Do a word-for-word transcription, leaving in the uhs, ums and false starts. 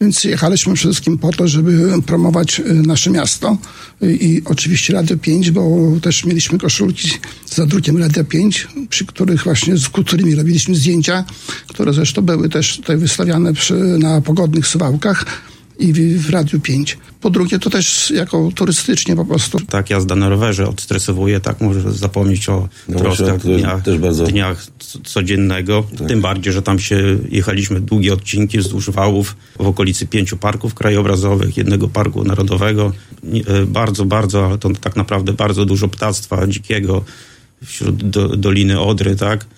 Więc jechaliśmy przede wszystkim po to, żeby promować nasze miasto i oczywiście Radio pięć, bo też mieliśmy koszulki za drukiem Radio pięć, przy których właśnie, z którymi robiliśmy zdjęcia, które zresztą były też tutaj wystawiane przy, na pogodnych Suwałkach i w, w Radiu pięć. Po drugie, to też jako turystycznie po prostu. Tak, jazda na rowerze odstresowuje, tak, może zapomnieć o no troskach dniach, też bardzo... dniach codziennego. Tak. Tym bardziej, że tam się jechaliśmy długie odcinki wzdłuż wałów w okolicy pięciu parków krajobrazowych, jednego parku narodowego. Bardzo, bardzo, ale to tak naprawdę bardzo dużo ptactwa dzikiego wśród do, Doliny Odry, tak.